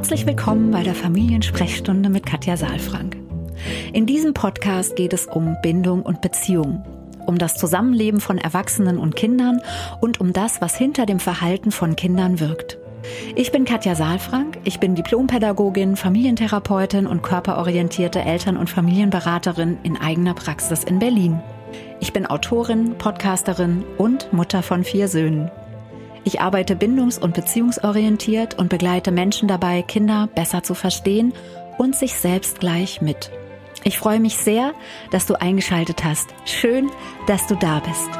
Herzlich willkommen bei der Familiensprechstunde mit Katja Saalfrank. In diesem Podcast geht es um Bindung und Beziehung, um das Zusammenleben von Erwachsenen und Kindern und um das, was hinter dem Verhalten von Kindern wirkt. Ich bin Katja Saalfrank, ich bin Diplompädagogin, Familientherapeutin und körperorientierte Eltern- und Familienberaterin in eigener Praxis in Berlin. Ich bin Autorin, Podcasterin und Mutter von 4 Söhnen. Ich arbeite bindungs- und beziehungsorientiert und begleite Menschen dabei, Kinder besser zu verstehen und sich selbst gleich mit. Ich freue mich sehr, dass du eingeschaltet hast. Schön, dass du da bist.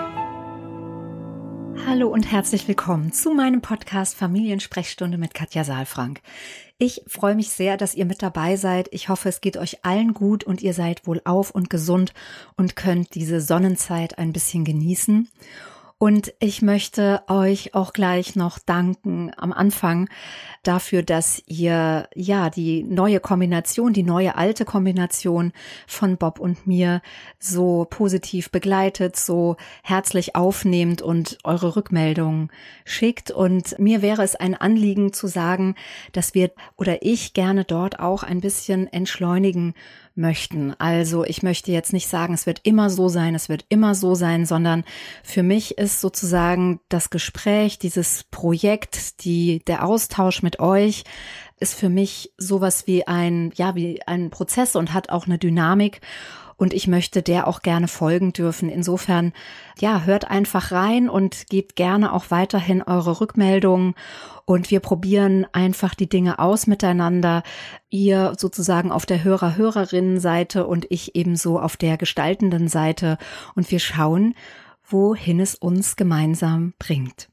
Hallo und herzlich willkommen zu meinem Podcast Familiensprechstunde mit Katja Saalfrank. Ich freue mich sehr, dass ihr mit dabei seid. Ich hoffe, es geht euch allen gut und ihr seid wohlauf und gesund und könnt diese Sonnenzeit ein bisschen genießen. Und ich möchte euch auch gleich noch danken am Anfang dafür, dass ihr die neue Kombination, die neue alte Kombination von Bob und mir so positiv begleitet, so herzlich aufnehmt und eure Rückmeldungen schickt. Und mir wäre es ein Anliegen zu sagen, dass wir oder ich gerne dort auch ein bisschen entschleunigen möchten. Also ich möchte jetzt nicht sagen, es wird immer so sein, sondern für mich ist sozusagen das Gespräch, dieses Projekt, der Austausch mit euch ist für mich sowas wie ein Prozess und hat auch eine Dynamik. Und ich möchte der auch gerne folgen dürfen. Insofern, hört einfach rein und gebt gerne auch weiterhin eure Rückmeldungen. Und wir probieren einfach die Dinge aus miteinander. Ihr sozusagen auf der Hörerinnenseite und ich ebenso auf der gestaltenden Seite. Und wir schauen, wohin es uns gemeinsam bringt.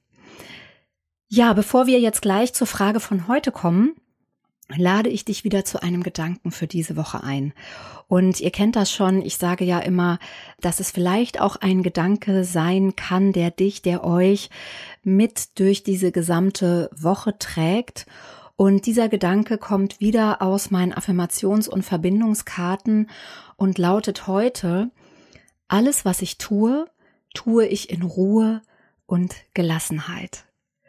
Ja, bevor wir jetzt gleich zur Frage von heute kommen, lade ich dich wieder zu einem Gedanken für diese Woche ein. Und ihr kennt das schon, ich sage ja immer, dass es vielleicht auch ein Gedanke sein kann, der euch mit durch diese gesamte Woche trägt. Und dieser Gedanke kommt wieder aus meinen Affirmations- und Verbindungskarten und lautet heute: Alles, was ich tue, tue ich in Ruhe und Gelassenheit.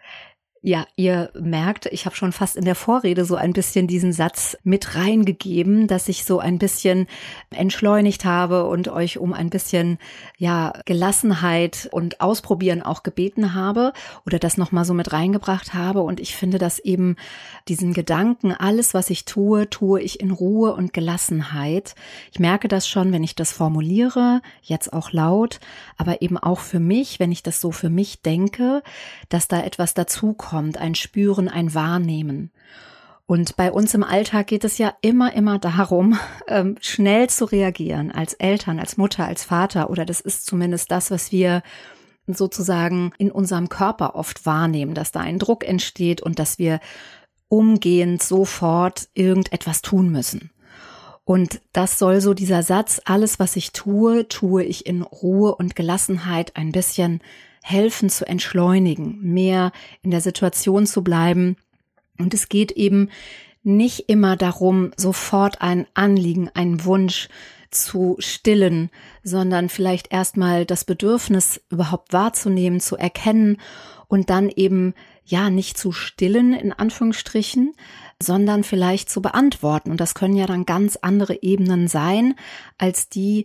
Ja, ihr merkt, ich habe schon fast in der Vorrede so ein bisschen diesen Satz mit reingegeben, dass ich so ein bisschen entschleunigt habe und euch um ein bisschen Gelassenheit und Ausprobieren auch gebeten habe oder das nochmal so mit reingebracht habe. Und ich finde, dass eben diesen Gedanken, alles, was ich tue, tue ich in Ruhe und Gelassenheit. Ich merke das schon, wenn ich das formuliere, jetzt auch laut, aber eben auch für mich, wenn ich das so für mich denke, dass da etwas dazu kommt, ein Spüren, ein Wahrnehmen. Und bei uns im Alltag geht es ja immer darum, schnell zu reagieren, als Eltern, als Mutter, als Vater, oder das ist zumindest das, was wir sozusagen in unserem Körper oft wahrnehmen, dass da ein Druck entsteht und dass wir umgehend sofort irgendetwas tun müssen. Und das soll so dieser Satz, alles was ich tue, tue ich in Ruhe und Gelassenheit, ein bisschen helfen zu entschleunigen, mehr in der Situation zu bleiben. Und es geht eben nicht immer darum, sofort ein Anliegen, einen Wunsch zu stillen, sondern vielleicht erstmal das Bedürfnis überhaupt wahrzunehmen, zu erkennen und dann eben nicht zu stillen, in Anführungsstrichen, sondern vielleicht zu beantworten. Und das können ja dann ganz andere Ebenen sein, als durch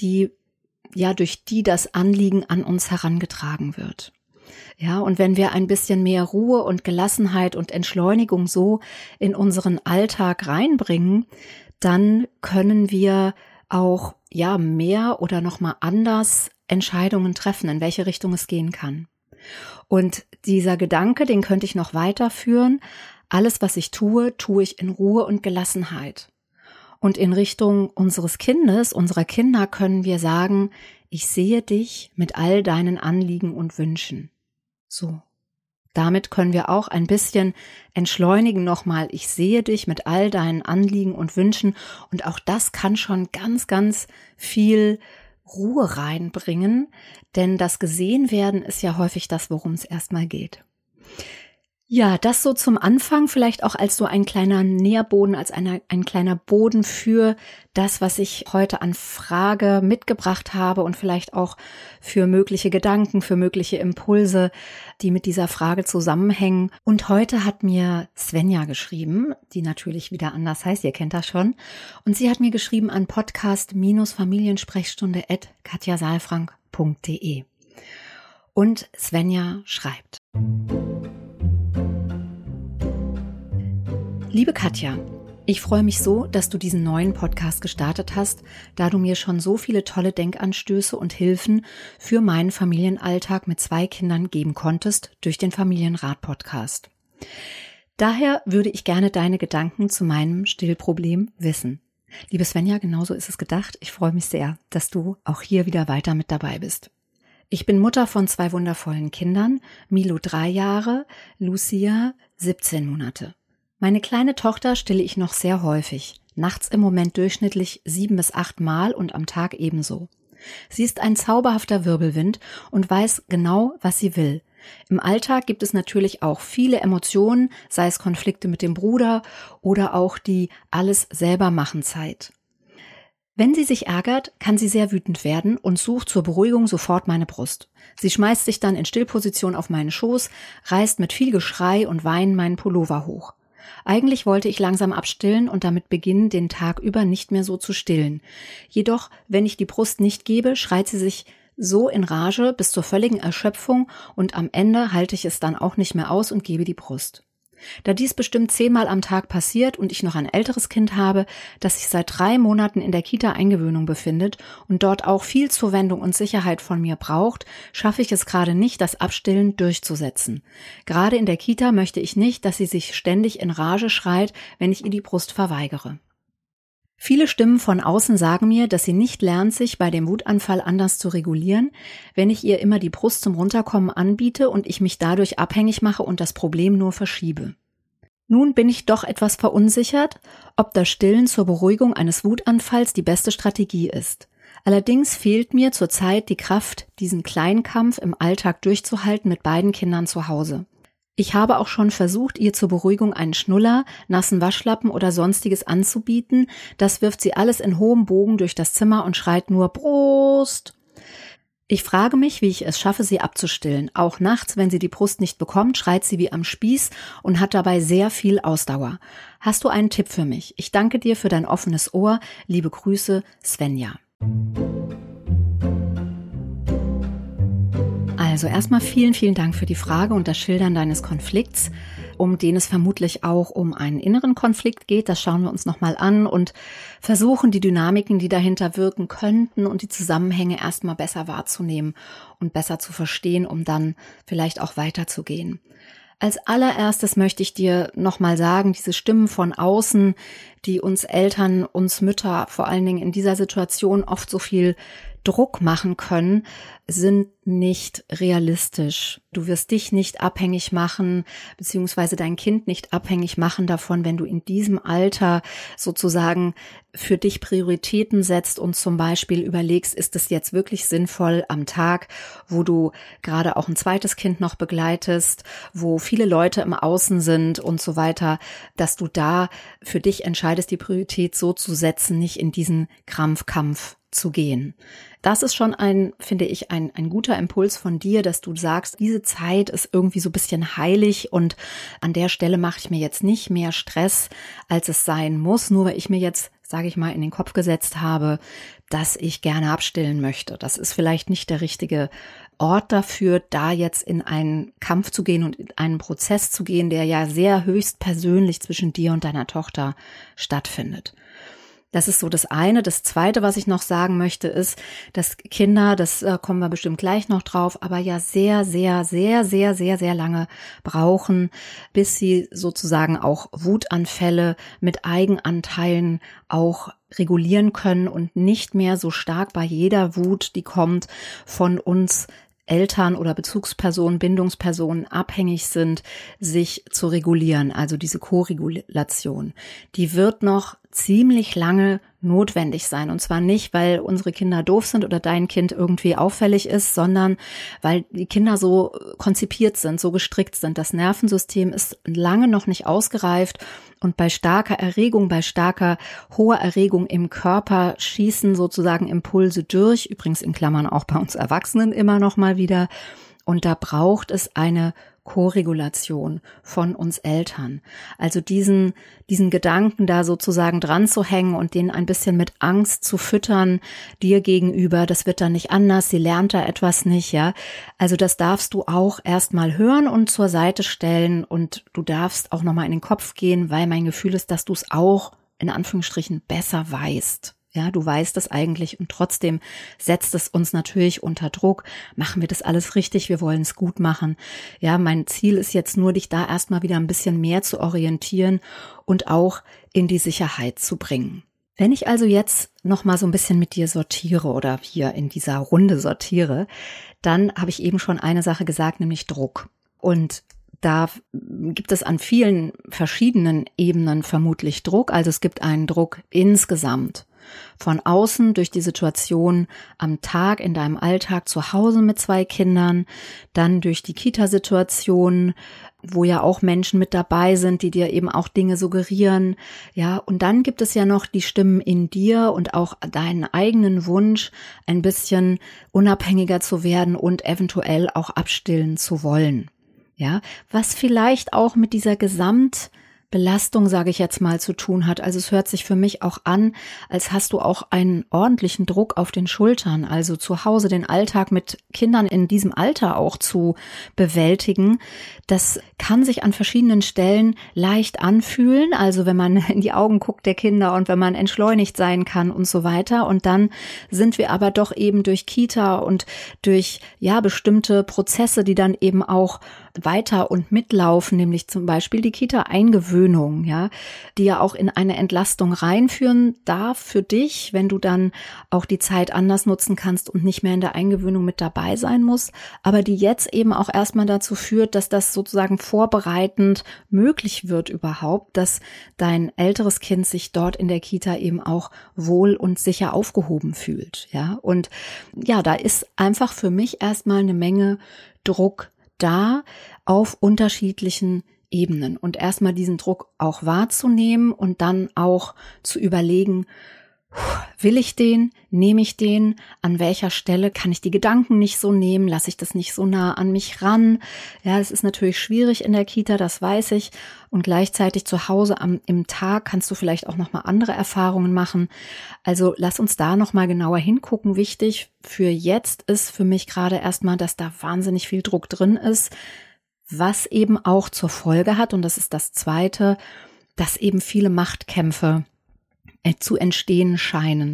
die das Anliegen an uns herangetragen wird. Ja, und wenn wir ein bisschen mehr Ruhe und Gelassenheit und Entschleunigung so in unseren Alltag reinbringen, dann können wir auch mehr oder nochmal anders Entscheidungen treffen, in welche Richtung es gehen kann. Und dieser Gedanke, den könnte ich noch weiterführen. Alles, was ich tue, tue ich in Ruhe und Gelassenheit. Und in Richtung unserer Kinder können wir sagen, ich sehe dich mit all deinen Anliegen und Wünschen. So. Damit können wir auch ein bisschen entschleunigen nochmal. Ich sehe dich mit all deinen Anliegen und Wünschen. Und auch das kann schon ganz, ganz viel Ruhe reinbringen. Denn das Gesehenwerden ist ja häufig das, worum es erstmal geht. Ja, das so zum Anfang, vielleicht auch als so ein kleiner Nährboden, als ein kleiner Boden für das, was ich heute an Frage mitgebracht habe und vielleicht auch für mögliche Gedanken, für mögliche Impulse, die mit dieser Frage zusammenhängen. Und heute hat mir Svenja geschrieben, die natürlich wieder anders heißt, ihr kennt das schon. Und sie hat mir geschrieben an podcast-familiensprechstunde@katjasalfrank.de. Und Svenja schreibt: Liebe Katja, ich freue mich so, dass du diesen neuen Podcast gestartet hast, da du mir schon so viele tolle Denkanstöße und Hilfen für meinen Familienalltag mit 2 Kindern geben konntest durch den Familienrat-Podcast. Daher würde ich gerne deine Gedanken zu meinem Stillproblem wissen. Liebe Svenja, genauso ist es gedacht. Ich freue mich sehr, dass du auch hier wieder weiter mit dabei bist. Ich bin Mutter von 2 wundervollen Kindern, Milo 3 Jahre, Lucia 17 Monate. Meine kleine Tochter stille ich noch sehr häufig, nachts im Moment durchschnittlich 7 bis 8 Mal und am Tag ebenso. Sie ist ein zauberhafter Wirbelwind und weiß genau, was sie will. Im Alltag gibt es natürlich auch viele Emotionen, sei es Konflikte mit dem Bruder oder auch die Alles-selber-machen-Zeit. Wenn sie sich ärgert, kann sie sehr wütend werden und sucht zur Beruhigung sofort meine Brust. Sie schmeißt sich dann in Stillposition auf meinen Schoß, reißt mit viel Geschrei und Weinen meinen Pullover hoch. Eigentlich wollte ich langsam abstillen und damit beginnen, den Tag über nicht mehr so zu stillen. Jedoch, wenn ich die Brust nicht gebe, schreit sie sich so in Rage bis zur völligen Erschöpfung und am Ende halte ich es dann auch nicht mehr aus und gebe die Brust. Da dies bestimmt 10-mal am Tag passiert und ich noch ein älteres Kind habe, das sich seit 3 Monaten in der Kita-Eingewöhnung befindet und dort auch viel Zuwendung und Sicherheit von mir braucht, schaffe ich es gerade nicht, das Abstillen durchzusetzen. Gerade in der Kita möchte ich nicht, dass sie sich ständig in Rage schreit, wenn ich ihr die Brust verweigere. Viele Stimmen von außen sagen mir, dass sie nicht lernt, sich bei dem Wutanfall anders zu regulieren, wenn ich ihr immer die Brust zum Runterkommen anbiete und ich mich dadurch abhängig mache und das Problem nur verschiebe. Nun bin ich doch etwas verunsichert, ob das Stillen zur Beruhigung eines Wutanfalls die beste Strategie ist. Allerdings fehlt mir zurzeit die Kraft, diesen Kleinkampf im Alltag durchzuhalten mit beiden Kindern zu Hause. Ich habe auch schon versucht, ihr zur Beruhigung einen Schnuller, nassen Waschlappen oder sonstiges anzubieten. Das wirft sie alles in hohem Bogen durch das Zimmer und schreit nur Brust. Ich frage mich, wie ich es schaffe, sie abzustillen. Auch nachts, wenn sie die Brust nicht bekommt, schreit sie wie am Spieß und hat dabei sehr viel Ausdauer. Hast du einen Tipp für mich? Ich danke dir für dein offenes Ohr. Liebe Grüße, Svenja. Also erstmal vielen, vielen Dank für die Frage und das Schildern deines Konflikts, um den es vermutlich auch um einen inneren Konflikt geht. Das schauen wir uns nochmal an und versuchen, die Dynamiken, die dahinter wirken könnten und die Zusammenhänge erstmal besser wahrzunehmen und besser zu verstehen, um dann vielleicht auch weiterzugehen. Als allererstes möchte ich dir nochmal sagen, diese Stimmen von außen, die uns Eltern, uns Mütter vor allen Dingen in dieser Situation oft so viel Druck machen können, sind nicht realistisch. Du wirst dich nicht abhängig machen, beziehungsweise dein Kind nicht abhängig machen davon, wenn du in diesem Alter sozusagen für dich Prioritäten setzt und zum Beispiel überlegst, ist es jetzt wirklich sinnvoll am Tag, wo du gerade auch ein zweites Kind noch begleitest, wo viele Leute im Außen sind und so weiter, dass du da für dich entscheidest, die Priorität so zu setzen, nicht in diesen Krampfkampf zu gehen. Das ist schon finde ich, ein guter Impuls von dir, dass du sagst, diese Zeit ist irgendwie so ein bisschen heilig und an der Stelle mache ich mir jetzt nicht mehr Stress, als es sein muss, nur weil ich mir jetzt, sage ich mal, in den Kopf gesetzt habe, dass ich gerne abstillen möchte. Das ist vielleicht nicht der richtige Ort dafür, da jetzt in einen Kampf zu gehen und in einen Prozess zu gehen, der ja sehr höchst persönlich zwischen dir und deiner Tochter stattfindet. Das ist so das eine. Das zweite, was ich noch sagen möchte, ist, dass Kinder, das kommen wir bestimmt gleich noch drauf, aber ja sehr, sehr, sehr, sehr, sehr, sehr lange brauchen, bis sie sozusagen auch Wutanfälle mit Eigenanteilen auch regulieren können und nicht mehr so stark bei jeder Wut, die kommt, von uns Eltern oder Bezugspersonen, Bindungspersonen abhängig sind, sich zu regulieren, also diese Koregulation. Die wird noch ziemlich lange notwendig sein. Und zwar nicht, weil unsere Kinder doof sind oder dein Kind irgendwie auffällig ist, sondern weil die Kinder so konzipiert sind, so gestrickt sind. Das Nervensystem ist lange noch nicht ausgereift und bei starker Erregung, bei starker hoher Erregung im Körper schießen sozusagen Impulse durch, übrigens in Klammern auch bei uns Erwachsenen immer noch mal wieder. Und da braucht es eine Koregulation von uns Eltern. Also diesen Gedanken da sozusagen dran zu hängen und den ein bisschen mit Angst zu füttern dir gegenüber, das wird dann nicht anders, sie lernt da etwas nicht, ja. Also das darfst du auch erstmal hören und zur Seite stellen und du darfst auch nochmal in den Kopf gehen, weil mein Gefühl ist, dass du es auch in Anführungsstrichen besser weißt. Ja, du weißt es eigentlich und trotzdem setzt es uns natürlich unter Druck. Machen wir das alles richtig? Wir wollen es gut machen. Ja, mein Ziel ist jetzt nur, dich da erstmal wieder ein bisschen mehr zu orientieren und auch in die Sicherheit zu bringen. Wenn ich also jetzt nochmal so ein bisschen mit dir sortiere oder hier in dieser Runde sortiere, dann habe ich eben schon eine Sache gesagt, nämlich Druck. Und da gibt es an vielen verschiedenen Ebenen vermutlich Druck. Also es gibt einen Druck insgesamt. Von außen durch die Situation am Tag in deinem Alltag zu Hause mit 2 Kindern, dann durch die Kita-Situation, wo ja auch Menschen mit dabei sind, die dir eben auch Dinge suggerieren, ja, und dann gibt es ja noch die Stimmen in dir und auch deinen eigenen Wunsch, ein bisschen unabhängiger zu werden und eventuell auch abstillen zu wollen, ja, was vielleicht auch mit dieser Belastung, sage ich jetzt mal, zu tun hat. Also es hört sich für mich auch an, als hast du auch einen ordentlichen Druck auf den Schultern, also zu Hause den Alltag mit Kindern in diesem Alter auch zu bewältigen. Das kann sich an verschiedenen Stellen leicht anfühlen, also wenn man in die Augen guckt der Kinder und wenn man entschleunigt sein kann und so weiter. Und dann sind wir aber doch eben durch Kita und durch bestimmte Prozesse, die dann eben auch weiter und mitlaufen, nämlich zum Beispiel die Kita-Eingewöhnung, ja, die ja auch in eine Entlastung reinführen darf für dich, wenn du dann auch die Zeit anders nutzen kannst und nicht mehr in der Eingewöhnung mit dabei sein musst, aber die jetzt eben auch erstmal dazu führt, dass das sozusagen vorbereitend möglich wird überhaupt, dass dein älteres Kind sich dort in der Kita eben auch wohl und sicher aufgehoben fühlt, ja, und ja, da ist einfach für mich erstmal eine Menge Druck da auf unterschiedlichen Ebenen und erstmal diesen Druck auch wahrzunehmen und dann auch zu überlegen, will ich den, nehme ich den, an welcher Stelle kann ich die Gedanken nicht so nehmen, lasse ich das nicht so nah an mich ran. Ja, es ist natürlich schwierig in der Kita, das weiß ich, und gleichzeitig zu Hause im Tag kannst du vielleicht auch nochmal andere Erfahrungen machen. Also lass uns da nochmal genauer hingucken. Wichtig für jetzt ist für mich gerade erstmal, dass da wahnsinnig viel Druck drin ist, was eben auch zur Folge hat, und das ist das Zweite, dass eben viele Machtkämpfe zu entstehen scheinen.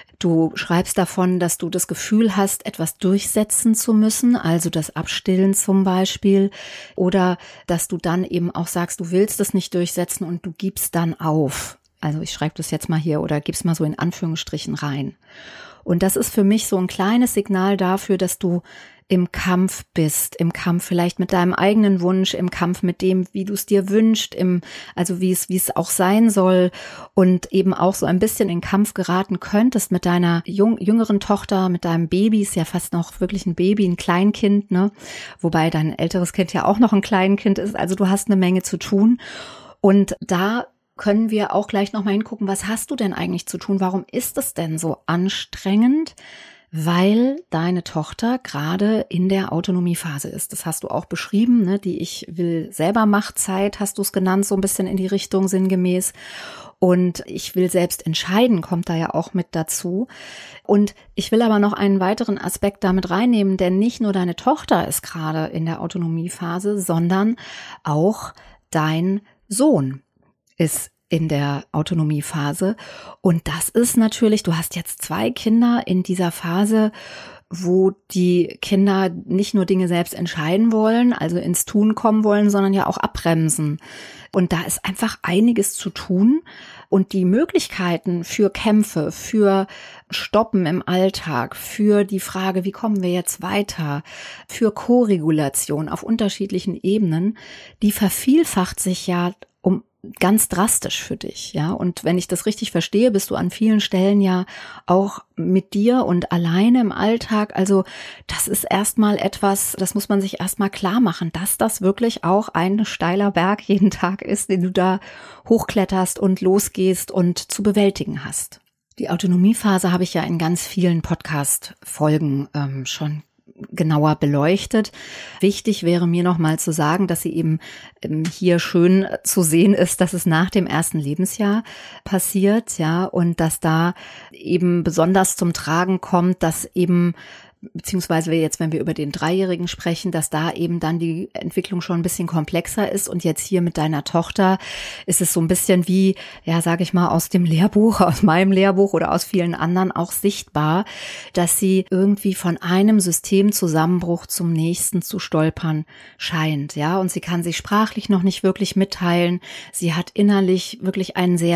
Du schreibst davon, dass du das Gefühl hast, etwas durchsetzen zu müssen, also das Abstillen zum Beispiel, oder dass du dann eben auch sagst, du willst es nicht durchsetzen und du gibst dann auf. Also ich schreibe das jetzt mal hier oder gib's mal so in Anführungsstrichen rein. Und das ist für mich so ein kleines Signal dafür, dass du im Kampf bist, im Kampf vielleicht mit deinem eigenen Wunsch, im Kampf mit dem, wie du es dir wünschst, also wie es auch sein soll, und eben auch so ein bisschen in Kampf geraten könntest mit deiner jüngeren Tochter, mit deinem Baby, ist ja fast noch wirklich ein Baby, ein Kleinkind, ne? Wobei dein älteres Kind ja auch noch ein Kleinkind ist, also du hast eine Menge zu tun, und da können wir auch gleich nochmal hingucken, was hast du denn eigentlich zu tun? Warum ist es denn so anstrengend? Weil deine Tochter gerade in der Autonomiephase ist. Das hast du auch beschrieben, ne? Die Ich-will-selber-Mach-Zeit hast du es genannt, so ein bisschen in die Richtung sinngemäß. Und ich will selbst entscheiden, kommt da ja auch mit dazu. Und ich will aber noch einen weiteren Aspekt damit reinnehmen, denn nicht nur deine Tochter ist gerade in der Autonomiephase, sondern auch dein Sohn ist in der Autonomiephase. Und das ist natürlich, du hast jetzt 2 Kinder in dieser Phase, wo die Kinder nicht nur Dinge selbst entscheiden wollen, also ins Tun kommen wollen, sondern ja auch abbremsen. Und da ist einfach einiges zu tun. Und die Möglichkeiten für Kämpfe, für Stoppen im Alltag, für die Frage, wie kommen wir jetzt weiter, für Koregulation auf unterschiedlichen Ebenen, die vervielfacht sich ja ganz drastisch für dich, ja. Und wenn ich das richtig verstehe, bist du an vielen Stellen ja auch mit dir und alleine im Alltag. Also das ist erstmal etwas, das muss man sich erstmal klar machen, dass das wirklich auch ein steiler Berg jeden Tag ist, den du da hochkletterst und losgehst und zu bewältigen hast. Die Autonomiephase habe ich ja in ganz vielen Podcast-Folgen schon genauer beleuchtet. Wichtig wäre mir nochmal zu sagen, dass sie eben hier schön zu sehen ist, dass es nach dem ersten Lebensjahr passiert, ja, und dass da eben besonders zum Tragen kommt, dass eben beziehungsweise jetzt, wenn wir über den 3-Jährigen sprechen, dass da eben dann die Entwicklung schon ein bisschen komplexer ist. Und jetzt hier mit deiner Tochter ist es so ein bisschen wie, ja, sage ich mal, aus dem Lehrbuch, aus meinem Lehrbuch oder aus vielen anderen auch sichtbar, dass sie irgendwie von einem Systemzusammenbruch zum nächsten zu stolpern scheint, ja. Und sie kann sich sprachlich noch nicht wirklich mitteilen. Sie hat innerlich wirklich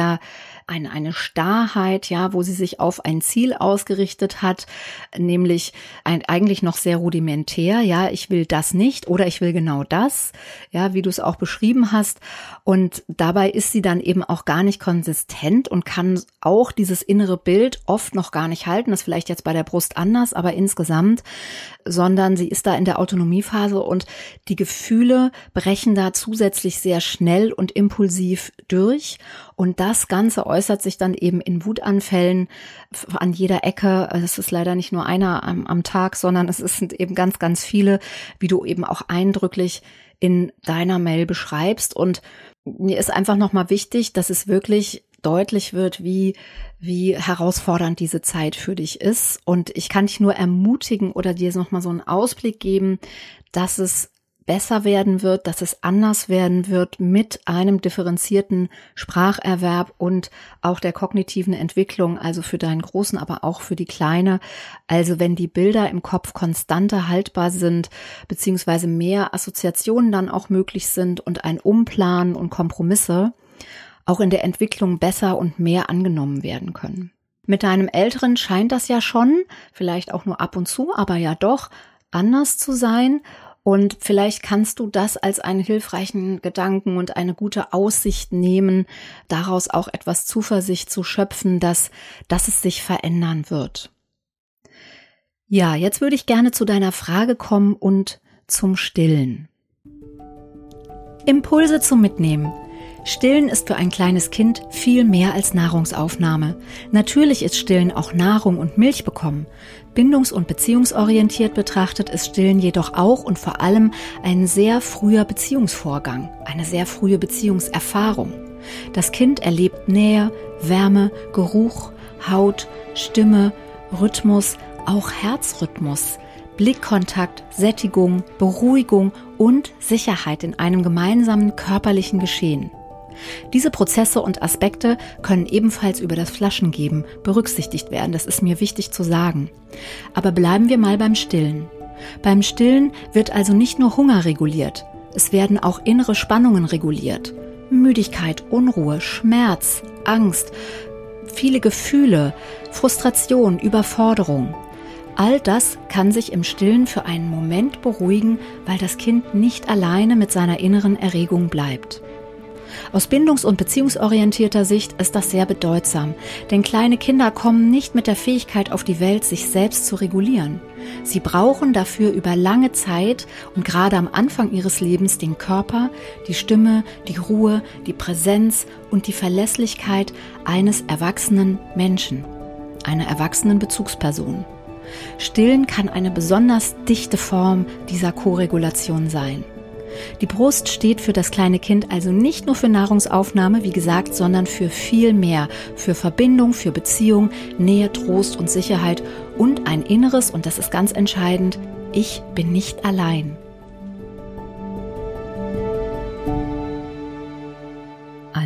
eine Starrheit, ja, wo sie sich auf ein Ziel ausgerichtet hat, nämlich eigentlich noch sehr rudimentär, ja, ich will das nicht oder ich will genau das, ja, wie du es auch beschrieben hast. Und dabei ist sie dann eben auch gar nicht konsistent und kann auch dieses innere Bild oft noch gar nicht halten, das ist vielleicht jetzt bei der Brust anders, aber insgesamt, sondern sie ist da in der Autonomiephase und die Gefühle brechen da zusätzlich sehr schnell und impulsiv durch. Und das Ganze äußert sich dann eben in Wutanfällen an jeder Ecke. Es ist leider nicht nur einer am Tag, sondern es sind eben ganz, ganz viele, wie du eben auch eindrücklich in deiner Mail beschreibst. Und mir ist einfach nochmal wichtig, dass es wirklich deutlich wird, wie herausfordernd diese Zeit für dich ist. Und ich kann dich nur ermutigen oder dir nochmal so einen Ausblick geben, dass es besser werden wird, dass es anders werden wird mit einem differenzierten Spracherwerb und auch der kognitiven Entwicklung, also für deinen Großen, aber auch für die Kleine. Also wenn die Bilder im Kopf konstanter haltbar sind, beziehungsweise mehr Assoziationen dann auch möglich sind und ein Umplanen und Kompromisse auch in der Entwicklung besser und mehr angenommen werden können. Mit deinem Älteren scheint das ja schon, vielleicht auch nur ab und zu, aber ja doch anders zu sein. Und vielleicht kannst du das als einen hilfreichen Gedanken und eine gute Aussicht nehmen, daraus auch etwas Zuversicht zu schöpfen, dass es sich verändern wird. Ja, jetzt würde ich gerne zu deiner Frage kommen und zum Stillen. Impulse zum Mitnehmen. Stillen ist für ein kleines Kind viel mehr als Nahrungsaufnahme. Natürlich ist Stillen auch Nahrung und Milch bekommen. Bindungs- und beziehungsorientiert betrachtet ist Stillen jedoch auch und vor allem ein sehr früher Beziehungsvorgang, eine sehr frühe Beziehungserfahrung. Das Kind erlebt Nähe, Wärme, Geruch, Haut, Stimme, Rhythmus, auch Herzrhythmus, Blickkontakt, Sättigung, Beruhigung und Sicherheit in einem gemeinsamen körperlichen Geschehen. Diese Prozesse und Aspekte können ebenfalls über das Flaschengeben berücksichtigt werden, das ist mir wichtig zu sagen. Aber bleiben wir mal beim Stillen. Beim Stillen wird also nicht nur Hunger reguliert, es werden auch innere Spannungen reguliert. Müdigkeit, Unruhe, Schmerz, Angst, viele Gefühle, Frustration, Überforderung. All das kann sich im Stillen für einen Moment beruhigen, weil das Kind nicht alleine mit seiner inneren Erregung bleibt. Aus bindungs- und beziehungsorientierter Sicht ist das sehr bedeutsam, denn kleine Kinder kommen nicht mit der Fähigkeit auf die Welt, sich selbst zu regulieren. Sie brauchen dafür über lange Zeit und gerade am Anfang ihres Lebens den Körper, die Stimme, die Ruhe, die Präsenz und die Verlässlichkeit eines erwachsenen Menschen, einer erwachsenen Bezugsperson. Stillen kann eine besonders dichte Form dieser Koregulation sein. Die Brust steht für das kleine Kind also nicht nur für Nahrungsaufnahme, wie gesagt, sondern für viel mehr, für Verbindung, für Beziehung, Nähe, Trost und Sicherheit und ein inneres, und das ist ganz entscheidend, ich bin nicht allein.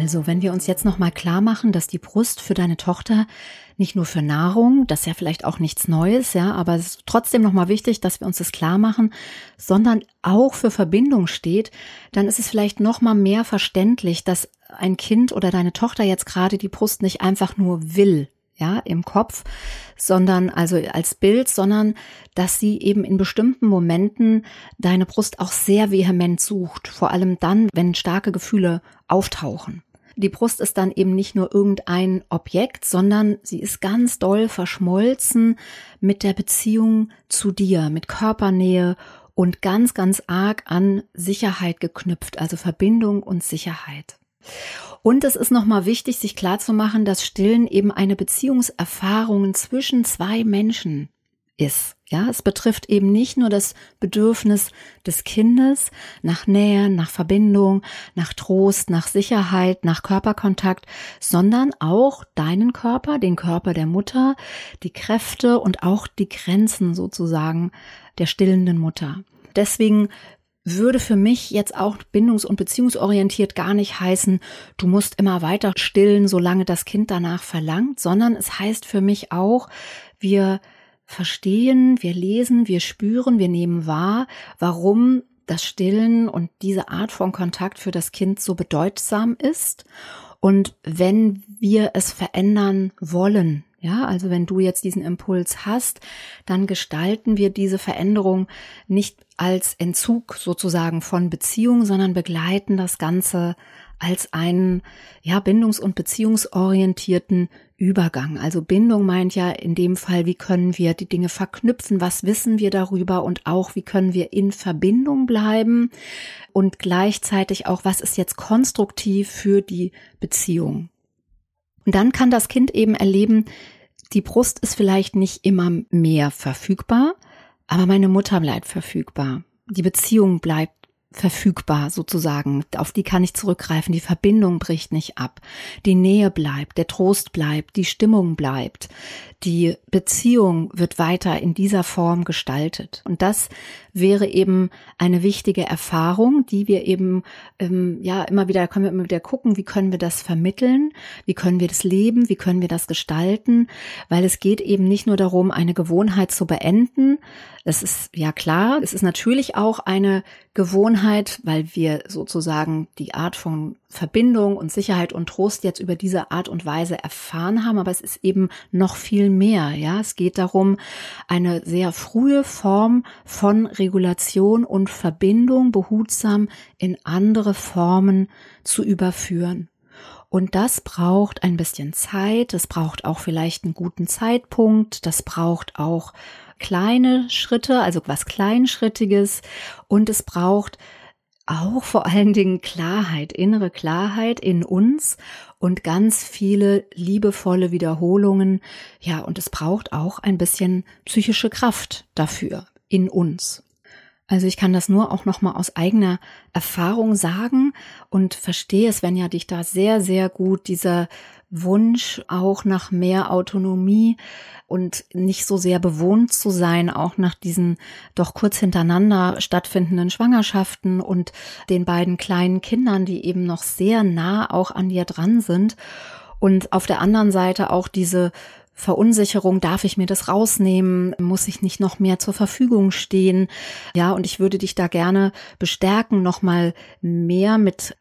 Also, wenn wir uns jetzt nochmal klar machen, dass die Brust für deine Tochter nicht nur für Nahrung, das ist ja vielleicht auch nichts Neues, ja, aber es ist trotzdem nochmal wichtig, dass wir uns das klar machen, sondern auch für Verbindung steht, dann ist es vielleicht nochmal mehr verständlich, dass ein Kind oder deine Tochter jetzt gerade die Brust nicht einfach nur will, ja, im Kopf, sondern also als Bild, sondern dass sie eben in bestimmten Momenten deine Brust auch sehr vehement sucht, vor allem dann, wenn starke Gefühle auftauchen. Die Brust ist dann eben nicht nur irgendein Objekt, sondern sie ist ganz doll verschmolzen mit der Beziehung zu dir, mit Körpernähe und ganz, ganz arg an Sicherheit geknüpft, also Verbindung und Sicherheit. Und es ist nochmal wichtig, sich klarzumachen, dass Stillen eben eine Beziehungserfahrung zwischen zwei Menschen ist. Ja, es betrifft eben nicht nur das Bedürfnis des Kindes nach Nähe, nach Verbindung, nach Trost, nach Sicherheit, nach Körperkontakt, sondern auch deinen Körper, den Körper der Mutter, die Kräfte und auch die Grenzen sozusagen der stillenden Mutter. Deswegen würde für mich jetzt auch bindungs- und beziehungsorientiert gar nicht heißen, du musst immer weiter stillen, solange das Kind danach verlangt, sondern es heißt für mich auch, wir verstehen, wir lesen, wir spüren, wir nehmen wahr, warum das Stillen und diese Art von Kontakt für das Kind so bedeutsam ist. Und wenn wir es verändern wollen, ja, also wenn du jetzt diesen Impuls hast, dann gestalten wir diese Veränderung nicht als Entzug sozusagen von Beziehung, sondern begleiten das Ganze als einen, ja, bindungs- und beziehungsorientierten Übergang. Also Bindung meint ja in dem Fall, wie können wir die Dinge verknüpfen, was wissen wir darüber und auch, wie können wir in Verbindung bleiben und gleichzeitig auch, was ist jetzt konstruktiv für die Beziehung. Und dann kann das Kind eben erleben, die Brust ist vielleicht nicht immer mehr verfügbar, aber meine Mutter bleibt verfügbar. Die Beziehung bleibt verfügbar sozusagen, auf die kann ich zurückgreifen, die Verbindung bricht nicht ab, die Nähe bleibt, der Trost bleibt, die Stimmung bleibt, die Beziehung wird weiter in dieser Form gestaltet. Und das wäre eben eine wichtige Erfahrung, die wir eben können wir immer wieder gucken, wie können wir das vermitteln, wie können wir das leben, wie können wir das gestalten, weil es geht eben nicht nur darum, eine Gewohnheit zu beenden. Es ist ja klar, es ist natürlich auch eine Gewohnheit, weil wir sozusagen die Art von Verbindung und Sicherheit und Trost jetzt über diese Art und Weise erfahren haben, aber es ist eben noch viel mehr, ja. Es geht darum, eine sehr frühe Form von Regulation und Verbindung behutsam in andere Formen zu überführen. Und das braucht ein bisschen Zeit, es braucht auch vielleicht einen guten Zeitpunkt, das braucht auch kleine Schritte, also was Kleinschrittiges, und es braucht auch vor allen Dingen Klarheit, innere Klarheit in uns und ganz viele liebevolle Wiederholungen. Ja, und es braucht auch ein bisschen psychische Kraft dafür in uns. Also ich kann das nur auch nochmal aus eigener Erfahrung sagen und verstehe es, wenn ja dich da sehr, sehr gut dieser Wunsch auch nach mehr Autonomie und nicht so sehr bewohnt zu sein, auch nach diesen doch kurz hintereinander stattfindenden Schwangerschaften und den beiden kleinen Kindern, die eben noch sehr nah auch an dir dran sind. Und auf der anderen Seite auch diese Verunsicherung, darf ich mir das rausnehmen? Muss ich nicht noch mehr zur Verfügung stehen? Ja, und ich würde dich da gerne bestärken, nochmal mehr mit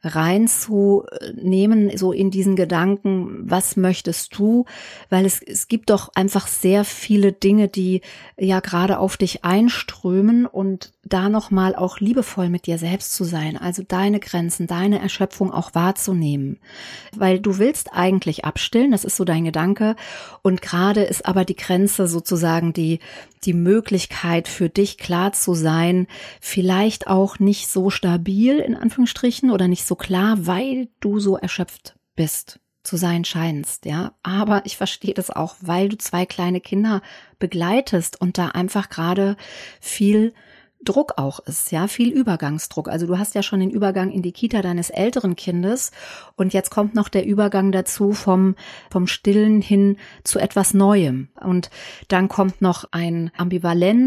reinzunehmen, so in diesen Gedanken, was möchtest du? Weil es gibt doch einfach sehr viele Dinge, die ja gerade auf dich einströmen und da nochmal auch liebevoll mit dir selbst zu sein, also deine Grenzen, deine Erschöpfung auch wahrzunehmen. Weil du willst eigentlich abstillen, das ist so dein Gedanke, und gerade ist aber die Grenze sozusagen die Möglichkeit für dich klar zu sein, vielleicht auch nicht so stabil in Anführungsstrichen oder nicht so klar, weil du so erschöpft bist, zu sein scheinst, ja. Aber ich verstehe das auch, weil du 2 kleine Kinder begleitest und da einfach gerade viel Druck auch ist, ja, viel Übergangsdruck. Also du hast ja schon den Übergang in die Kita deines älteren Kindes und jetzt kommt noch der Übergang dazu vom Stillen hin zu etwas Neuem. Und dann kommt noch ein Ambivalenz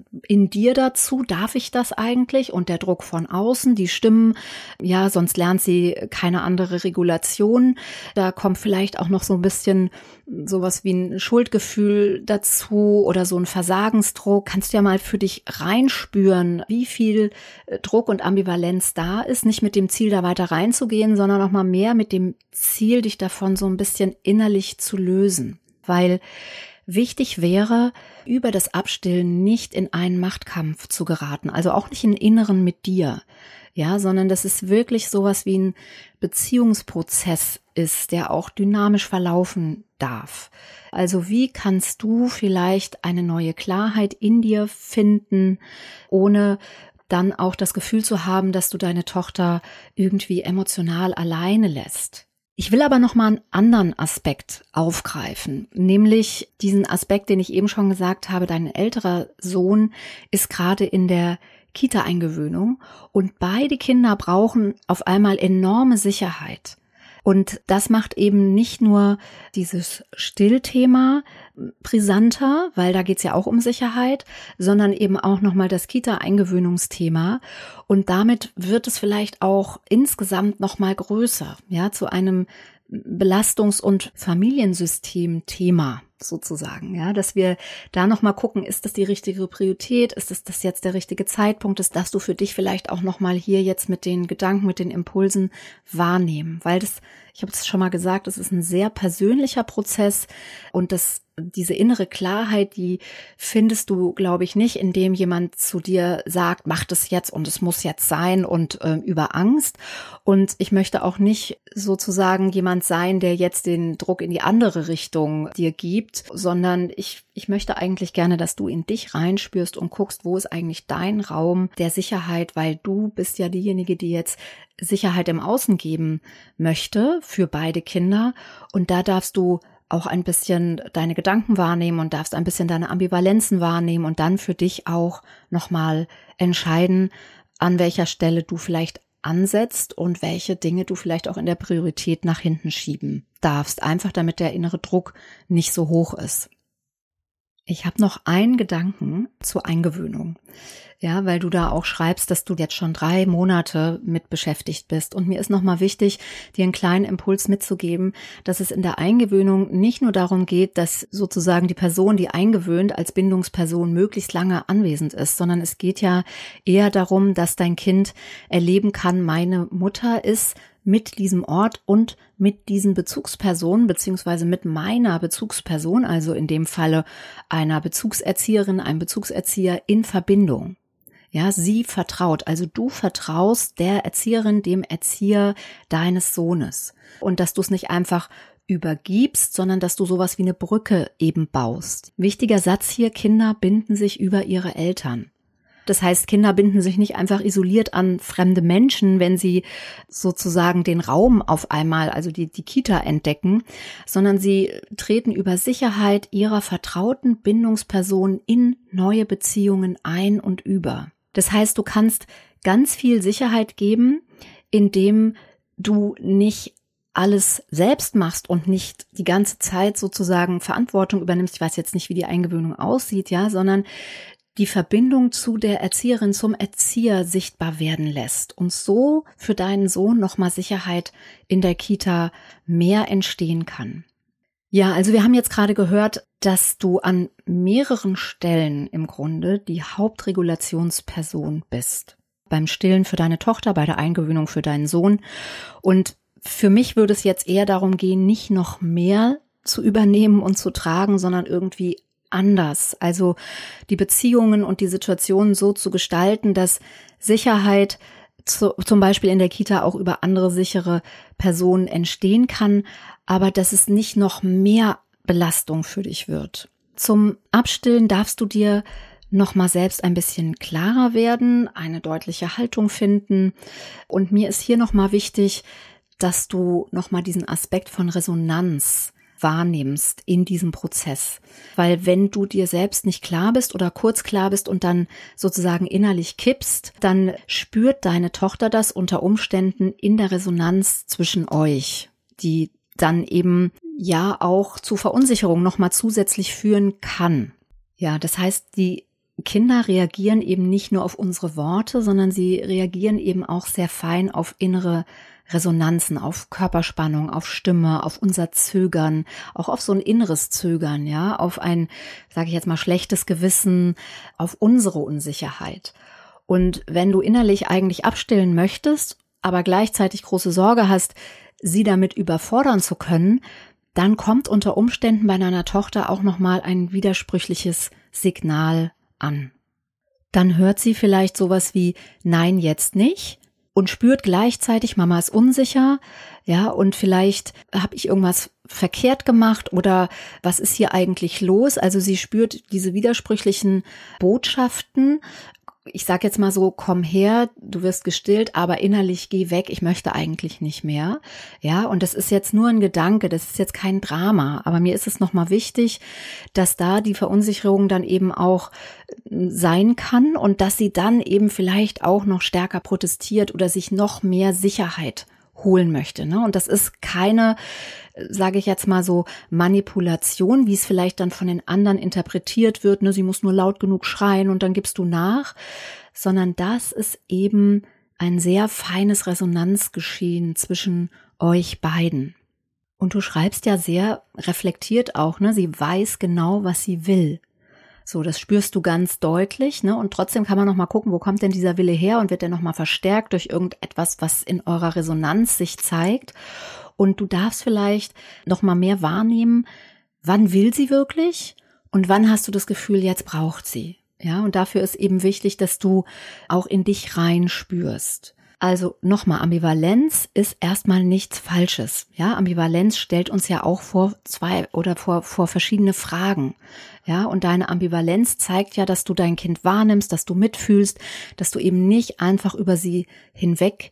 in dir dazu? Darf ich das eigentlich? Und der Druck von außen, die Stimmen, ja, sonst lernt sie keine andere Regulation. Da kommt vielleicht auch noch so ein bisschen sowas wie ein Schuldgefühl dazu oder so ein Versagensdruck. Kannst du ja mal für dich reinspüren, wie viel Druck und Ambivalenz da ist. Nicht mit dem Ziel, da weiter reinzugehen, sondern noch mal mehr mit dem Ziel, dich davon so ein bisschen innerlich zu lösen. Weil wichtig wäre, über das Abstillen nicht in einen Machtkampf zu geraten, also auch nicht in den Inneren mit dir, ja, sondern dass es wirklich sowas wie ein Beziehungsprozess ist, der auch dynamisch verlaufen darf. Also wie kannst du vielleicht eine neue Klarheit in dir finden, ohne dann auch das Gefühl zu haben, dass du deine Tochter irgendwie emotional alleine lässt? Ich will aber noch mal einen anderen Aspekt aufgreifen, nämlich diesen Aspekt, den ich eben schon gesagt habe, dein älterer Sohn ist gerade in der Kita-Eingewöhnung und beide Kinder brauchen auf einmal enorme Sicherheit. Und das macht eben nicht nur dieses Stillthema brisanter, weil da geht's ja auch um Sicherheit, sondern eben auch nochmal das Kita-Eingewöhnungsthema. Und damit wird es vielleicht auch insgesamt nochmal größer, ja, zu einem Belastungs- und Familiensystem-Thema sozusagen, ja, dass wir da nochmal gucken, ist das die richtige Priorität, ist das jetzt der richtige Zeitpunkt, das darfst du für dich vielleicht auch nochmal hier jetzt mit den Gedanken, mit den Impulsen wahrnehmen, weil das, ich habe es schon mal gesagt, es ist ein sehr persönlicher Prozess und diese innere Klarheit, die findest du, glaube ich, nicht, indem jemand zu dir sagt, mach das jetzt und es muss jetzt sein und über Angst. Und ich möchte auch nicht sozusagen jemand sein, der jetzt den Druck in die andere Richtung dir gibt, sondern ich möchte eigentlich gerne, dass du in dich reinspürst und guckst, wo ist eigentlich dein Raum der Sicherheit, weil du bist ja diejenige, die jetzt Sicherheit im Außen geben möchte für beide Kinder. Und da darfst du auch ein bisschen deine Gedanken wahrnehmen und darfst ein bisschen deine Ambivalenzen wahrnehmen und dann für dich auch nochmal entscheiden, an welcher Stelle du vielleicht ansetzt und welche Dinge du vielleicht auch in der Priorität nach hinten schieben darfst, einfach damit der innere Druck nicht so hoch ist. Ich habe noch einen Gedanken zur Eingewöhnung. Ja, weil du da auch schreibst, dass du jetzt schon 3 Monate mit beschäftigt bist. Und mir ist nochmal wichtig, dir einen kleinen Impuls mitzugeben, dass es in der Eingewöhnung nicht nur darum geht, dass sozusagen die Person, die eingewöhnt als Bindungsperson möglichst lange anwesend ist, sondern es geht ja eher darum, dass dein Kind erleben kann, meine Mutter ist mit diesem Ort und mit diesen Bezugspersonen beziehungsweise mit meiner Bezugsperson, also in dem Falle einer Bezugserzieherin, einem Bezugserzieher in Verbindung. Ja, sie vertraut, also du vertraust der Erzieherin, dem Erzieher deines Sohnes. Und dass du es nicht einfach übergibst, sondern dass du sowas wie eine Brücke eben baust. Wichtiger Satz hier, Kinder binden sich über ihre Eltern. Das heißt, Kinder binden sich nicht einfach isoliert an fremde Menschen, wenn sie sozusagen den Raum auf einmal, also die Kita entdecken, sondern sie treten über Sicherheit ihrer vertrauten Bindungsperson in neue Beziehungen ein und über. Das heißt, du kannst ganz viel Sicherheit geben, indem du nicht alles selbst machst und nicht die ganze Zeit sozusagen Verantwortung übernimmst. Ich weiß jetzt nicht, wie die Eingewöhnung aussieht, ja, sondern die Verbindung zu der Erzieherin, zum Erzieher sichtbar werden lässt und so für deinen Sohn nochmal Sicherheit in der Kita mehr entstehen kann. Ja, also wir haben jetzt gerade gehört, dass du an mehreren Stellen im Grunde die Hauptregulationsperson bist. Beim Stillen für deine Tochter, bei der Eingewöhnung für deinen Sohn. Und für mich würde es jetzt eher darum gehen, nicht noch mehr zu übernehmen und zu tragen, sondern irgendwie anders. Also die Beziehungen und die Situationen so zu gestalten, dass Sicherheit zum Beispiel in der Kita auch über andere sichere Personen entstehen kann, aber dass es nicht noch mehr Belastung für dich wird. Zum Abstillen darfst du dir noch mal selbst ein bisschen klarer werden, eine deutliche Haltung finden. Und mir ist hier noch mal wichtig, dass du noch mal diesen Aspekt von Resonanz wahrnimmst in diesem Prozess. Weil wenn du dir selbst nicht klar bist oder kurz klar bist und dann sozusagen innerlich kippst, dann spürt deine Tochter das unter Umständen in der Resonanz zwischen euch, die dann eben ja auch zu Verunsicherung nochmal zusätzlich führen kann. Ja, das heißt, die Kinder reagieren eben nicht nur auf unsere Worte, sondern sie reagieren eben auch sehr fein auf innere Resonanzen, auf Körperspannung, auf Stimme, auf unser Zögern, auch auf so ein inneres Zögern, ja, auf ein, sage ich jetzt mal, schlechtes Gewissen, auf unsere Unsicherheit. Und wenn du innerlich eigentlich abstillen möchtest, aber gleichzeitig große Sorge hast, sie damit überfordern zu können, dann kommt unter Umständen bei deiner Tochter auch nochmal ein widersprüchliches Signal an. Dann hört sie vielleicht sowas wie Nein, jetzt nicht und spürt gleichzeitig, Mama ist unsicher, ja, und vielleicht habe ich irgendwas verkehrt gemacht oder was ist hier eigentlich los? Also sie spürt diese widersprüchlichen Botschaften. Ich sag jetzt mal so, komm her, du wirst gestillt, aber innerlich geh weg, ich möchte eigentlich nicht mehr. Ja, und das ist jetzt nur ein Gedanke, das ist jetzt kein Drama, aber mir ist es nochmal wichtig, dass da die Verunsicherung dann eben auch sein kann und dass sie dann eben vielleicht auch noch stärker protestiert oder sich noch mehr Sicherheit holen möchte, ne? Und das ist keine, sage ich jetzt mal so, Manipulation, wie es vielleicht dann von den anderen interpretiert wird, ne? Sie muss nur laut genug schreien und dann gibst du nach, sondern das ist eben ein sehr feines Resonanzgeschehen zwischen euch beiden. Und du schreibst ja sehr reflektiert auch, ne? Sie weiß genau, was sie will. So, das spürst du ganz deutlich, ne? Und trotzdem kann man noch mal gucken, wo kommt denn dieser Wille her und wird der noch mal verstärkt durch irgendetwas, was in eurer Resonanz sich zeigt. Und du darfst vielleicht noch mal mehr wahrnehmen, wann will sie wirklich und wann hast du das Gefühl, jetzt braucht sie. Ja, und dafür ist eben wichtig, dass du auch in dich reinspürst. Also nochmal, Ambivalenz ist erstmal nichts Falsches. Ja, Ambivalenz stellt uns ja auch vor vor verschiedene Fragen. Ja, und deine Ambivalenz zeigt ja, dass du dein Kind wahrnimmst, dass du mitfühlst, dass du eben nicht einfach über sie hinweg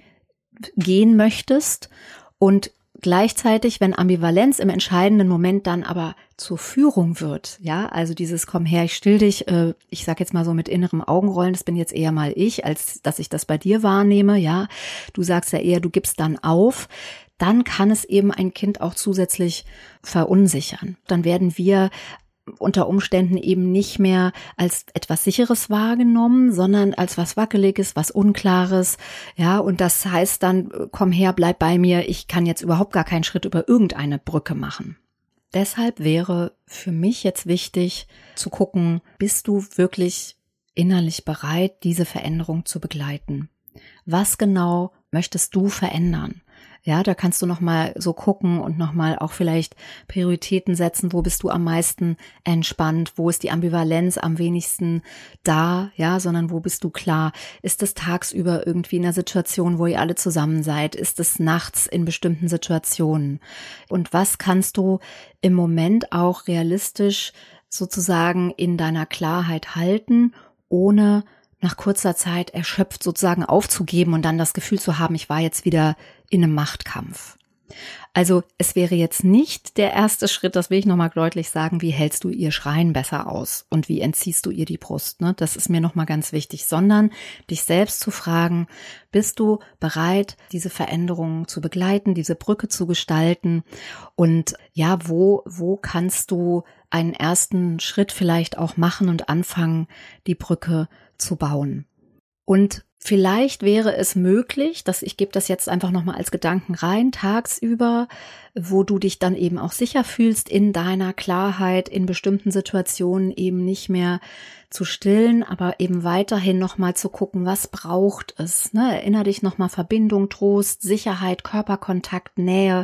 gehen möchtest und gleichzeitig, wenn Ambivalenz im entscheidenden Moment dann aber zur Führung wird, ja, also dieses komm her, ich still dich, ich sag jetzt mal so mit innerem Augenrollen, das bin jetzt eher mal ich, als dass ich das bei dir wahrnehme, ja, du sagst ja eher, du gibst dann auf, dann kann es eben ein Kind auch zusätzlich verunsichern. Dann werden wir unter Umständen eben nicht mehr als etwas Sicheres wahrgenommen, sondern als was Wackeliges, was Unklares, ja, und das heißt dann, komm her, bleib bei mir, ich kann jetzt überhaupt gar keinen Schritt über irgendeine Brücke machen. Deshalb wäre für mich jetzt wichtig zu gucken, bist du wirklich innerlich bereit, diese Veränderung zu begleiten? Was genau möchtest du verändern? Ja, da kannst du nochmal so gucken und nochmal auch vielleicht Prioritäten setzen. Wo bist du am meisten entspannt? Wo ist die Ambivalenz am wenigsten da? Ja, sondern wo bist du klar? Ist es tagsüber irgendwie in einer Situation, wo ihr alle zusammen seid? Ist es nachts in bestimmten Situationen? Und was kannst du im Moment auch realistisch sozusagen in deiner Klarheit halten, ohne nach kurzer Zeit erschöpft sozusagen aufzugeben und dann das Gefühl zu haben, ich war jetzt wieder in einem Machtkampf. Also es wäre jetzt nicht der erste Schritt, das will ich nochmal deutlich sagen, wie hältst du ihr Schreien besser aus und wie entziehst du ihr die Brust, ne? Das ist mir nochmal ganz wichtig, sondern dich selbst zu fragen, bist du bereit, diese Veränderungen zu begleiten, diese Brücke zu gestalten und ja, wo kannst du einen ersten Schritt vielleicht auch machen und anfangen, die Brücke zu bauen. Und vielleicht wäre es möglich, dass ich gebe das jetzt einfach nochmal als Gedanken rein, tagsüber, wo du dich dann eben auch sicher fühlst in deiner Klarheit, in bestimmten Situationen eben nicht mehr zu stillen, aber eben weiterhin nochmal zu gucken, was braucht es, ne? Erinnere dich nochmal Verbindung, Trost, Sicherheit, Körperkontakt, Nähe,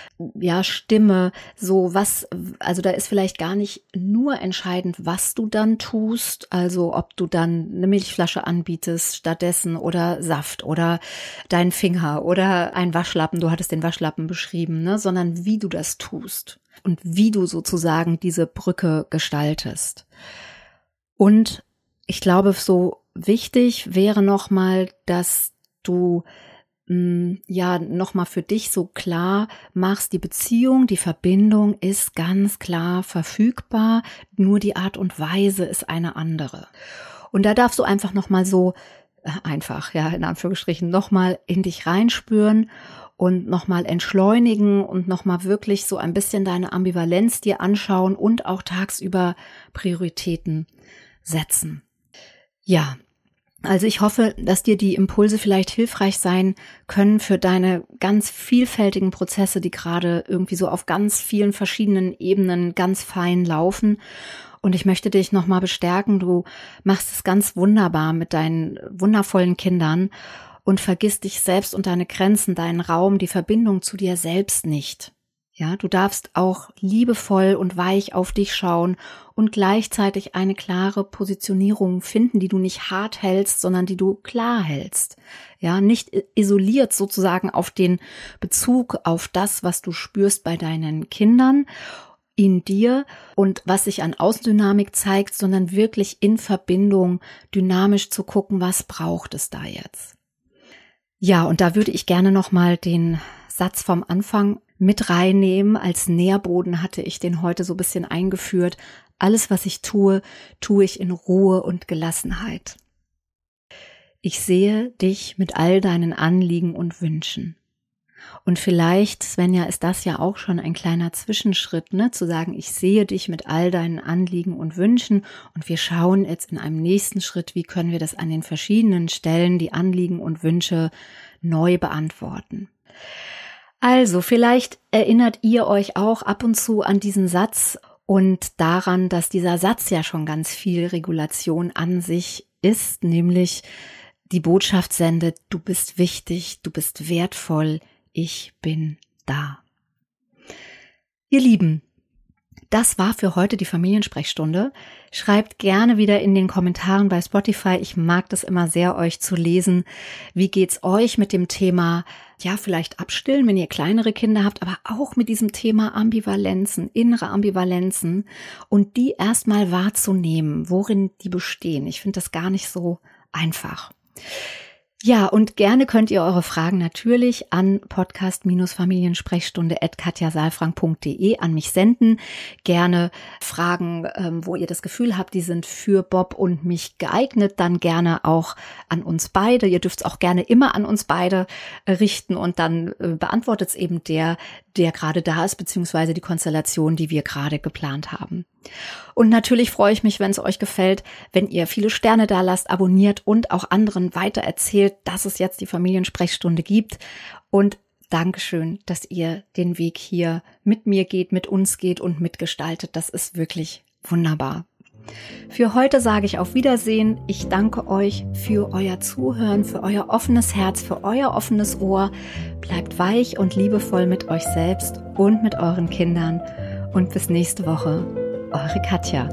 ja, Stimme, so was, also da ist vielleicht gar nicht nur entscheidend, was du dann tust, also ob du dann eine Milchflasche anbietest stattdessen oder Saft oder deinen Finger oder ein Waschlappen, du hattest den Waschlappen beschrieben, ne, sondern wie du das tust und wie du sozusagen diese Brücke gestaltest. Und ich glaube, so wichtig wäre nochmal, dass du nochmal für dich so klar machst, die Beziehung, die Verbindung ist ganz klar verfügbar, nur die Art und Weise ist eine andere. Und da darfst du einfach nochmal so, einfach, ja, in Anführungsstrichen, nochmal in dich reinspüren und nochmal entschleunigen und nochmal wirklich so ein bisschen deine Ambivalenz dir anschauen und auch tagsüber Prioritäten setzen. Ja, also ich hoffe, dass dir die Impulse vielleicht hilfreich sein können für deine ganz vielfältigen Prozesse, die gerade irgendwie so auf ganz vielen verschiedenen Ebenen ganz fein laufen. Und ich möchte dich nochmal bestärken, du machst es ganz wunderbar mit deinen wundervollen Kindern und vergiss dich selbst und deine Grenzen, deinen Raum, die Verbindung zu dir selbst nicht. Ja, du darfst auch liebevoll und weich auf dich schauen und gleichzeitig eine klare Positionierung finden, die du nicht hart hältst, sondern die du klar hältst. Ja, nicht isoliert sozusagen auf den Bezug auf das, was du spürst bei deinen Kindern, in dir und was sich an Außendynamik zeigt, sondern wirklich in Verbindung dynamisch zu gucken, was braucht es da jetzt. Ja, und da würde ich gerne nochmal den Satz vom Anfang mit reinnehmen. Als Nährboden hatte ich den heute so ein bisschen eingeführt. Alles, was ich tue, tue ich in Ruhe und Gelassenheit. Ich sehe dich mit all deinen Anliegen und Wünschen. Und vielleicht, Svenja, ist das ja auch schon ein kleiner Zwischenschritt, ne, zu sagen, ich sehe dich mit all deinen Anliegen und Wünschen und wir schauen jetzt in einem nächsten Schritt, wie können wir das an den verschiedenen Stellen, die Anliegen und Wünsche neu beantworten. Also, vielleicht erinnert ihr euch auch ab und zu an diesen Satz und daran, dass dieser Satz ja schon ganz viel Regulation an sich ist, nämlich die Botschaft sendet, du bist wichtig, du bist wertvoll, ich bin da. Ihr Lieben, das war für heute die Familiensprechstunde. Schreibt gerne wieder in den Kommentaren bei Spotify. Ich mag das immer sehr, euch zu lesen. Wie geht's euch mit dem Thema, ja, vielleicht abstillen, wenn ihr kleinere Kinder habt, aber auch mit diesem Thema Ambivalenzen, innere Ambivalenzen und die erstmal wahrzunehmen, worin die bestehen. Ich finde das gar nicht so einfach. Ja, und gerne könnt ihr eure Fragen natürlich an podcast-familiensprechstunde@katjasaalfrank.de an mich senden. Gerne Fragen, wo ihr das Gefühl habt, die sind für Bob und mich geeignet, dann gerne auch an uns beide. Ihr dürft es auch gerne immer an uns beide richten und dann beantwortet es eben der gerade da ist, beziehungsweise die Konstellation, die wir gerade geplant haben. Und natürlich freue ich mich, wenn es euch gefällt, wenn ihr viele Sterne da lasst, abonniert und auch anderen weiter erzählt, dass es jetzt die Familiensprechstunde gibt. Und Dankeschön, dass ihr den Weg hier mit mir geht, mit uns geht und mitgestaltet. Das ist wirklich wunderbar. Für heute sage ich auf Wiedersehen. Ich danke euch für euer Zuhören, für euer offenes Herz, für euer offenes Ohr. Bleibt weich und liebevoll mit euch selbst und mit euren Kindern. Und bis nächste Woche. Eure Katja.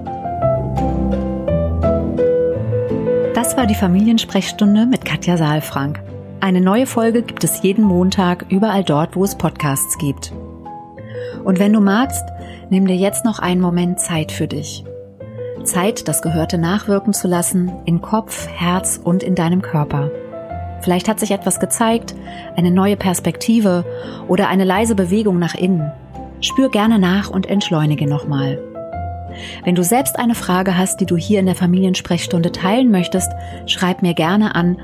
Das war die Familiensprechstunde mit Katja Saalfrank. Eine neue Folge gibt es jeden Montag überall dort, wo es Podcasts gibt. Und wenn du magst, nimm dir jetzt noch einen Moment Zeit für dich. Zeit, das Gehörte nachwirken zu lassen, in Kopf, Herz und in deinem Körper. Vielleicht hat sich etwas gezeigt, eine neue Perspektive oder eine leise Bewegung nach innen. Spür gerne nach und entschleunige nochmal. Wenn du selbst eine Frage hast, die du hier in der Familiensprechstunde teilen möchtest, schreib mir gerne an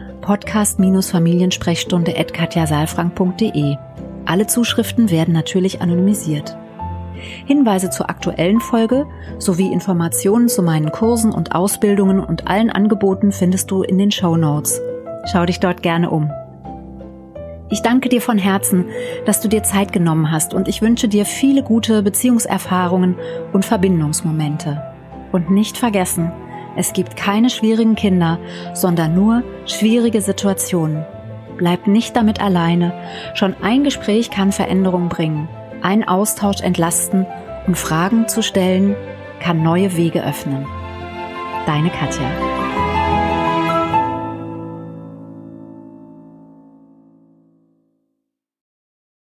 podcast-familiensprechstunde@katjasaalfrank.de. Alle Zuschriften werden natürlich anonymisiert. Hinweise zur aktuellen Folge sowie Informationen zu meinen Kursen und Ausbildungen und allen Angeboten findest du in den Shownotes. Schau dich dort gerne um. Ich danke dir von Herzen, dass du dir Zeit genommen hast und ich wünsche dir viele gute Beziehungserfahrungen und Verbindungsmomente. Und nicht vergessen, es gibt keine schwierigen Kinder, sondern nur schwierige Situationen. Bleib nicht damit alleine, schon ein Gespräch kann Veränderung bringen. Ein Austausch entlasten und Fragen zu stellen, kann neue Wege öffnen. Deine Katja.